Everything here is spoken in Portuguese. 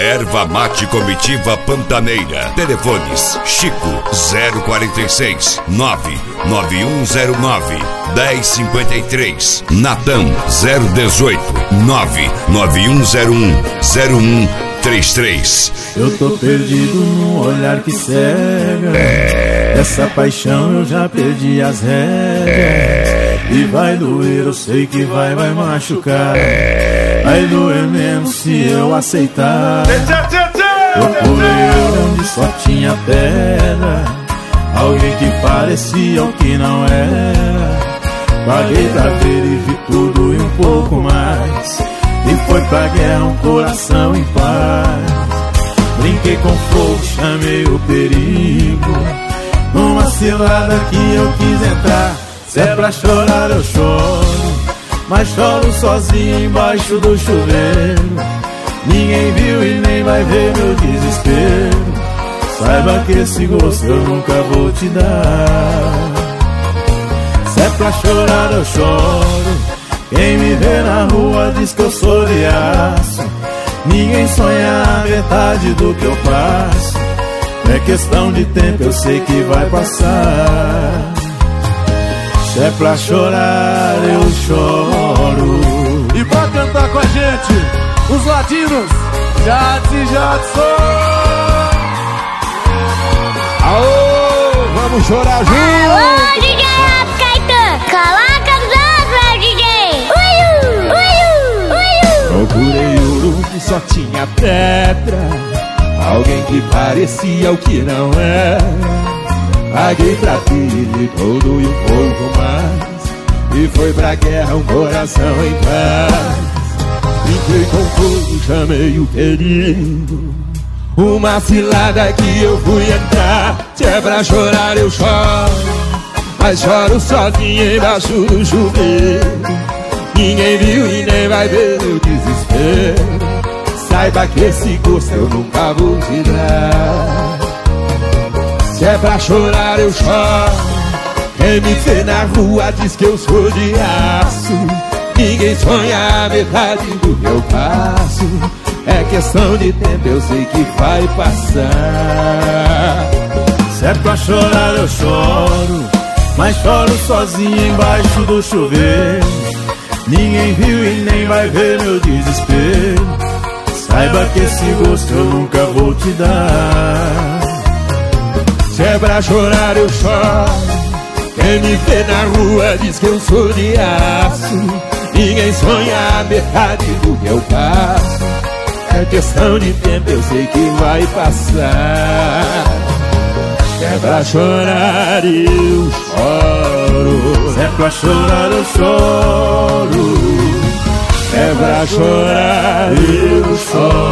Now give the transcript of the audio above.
Erva Mate Comitiva Pantaneira. Telefones: Chico 046 99109 1053, Natan 018 99101 0133. Eu tô perdido num olhar que cega. Essa paixão eu já perdi as rédeas. E vai doer, eu sei que vai machucar. Vai doer mesmo se eu aceitar. Procurei onde só tinha pedra, alguém que parecia o que não era. Paguei pra ver e vi tudo e um pouco mais. E foi pra guerra um coração em paz. Brinquei com fogo, chamei o perigo. Numa cilada que eu quis entrar. Se é pra chorar eu choro, mas choro sozinho embaixo do chuveiro. Ninguém viu e nem vai ver meu desespero. Saiba que esse gosto eu nunca vou te dar. Se é pra chorar eu choro, quem me vê na rua diz que eu sou de aço. Ninguém sonha a metade do que eu passo. É questão de tempo, eu sei que vai passar. Se é pra chorar eu choro. E pra cantar com a gente, os latinos, Jadson e Jadson. Aô, vamos chorar juntos. Alô, DJ Caetano, coloca os outros, DJ. Procurei ouro que só tinha pedra, alguém que parecia o que não era. Paguei pra ter todo e um pouco mais. E foi pra guerra um coração em paz. Brinquei com fogo, chamei o perigo. Uma cilada que eu fui entrar. Se é pra chorar eu choro, mas choro sozinho embaixo do chuveiro. Ninguém viu e nem vai ver meu desespero. Saiba que esse gosto eu nunca vou te dar. Se é pra chorar eu choro, quem me vê na rua diz que eu sou de aço. Ninguém sonha a metade do que eu passo. É questão de tempo, eu sei que vai passar. Se é pra chorar eu choro, mas choro sozinho embaixo do chuveiro. Ninguém viu e nem vai ver meu desespero. Saiba que esse gosto eu nunca vou te dar. Se é pra chorar eu choro, quem me vê na rua diz que eu sou de aço. Ninguém sonha a metade do que eu passo. É questão de tempo, eu sei que vai passar. Se é pra chorar eu choro. Se é pra chorar eu choro. Se é pra chorar eu choro.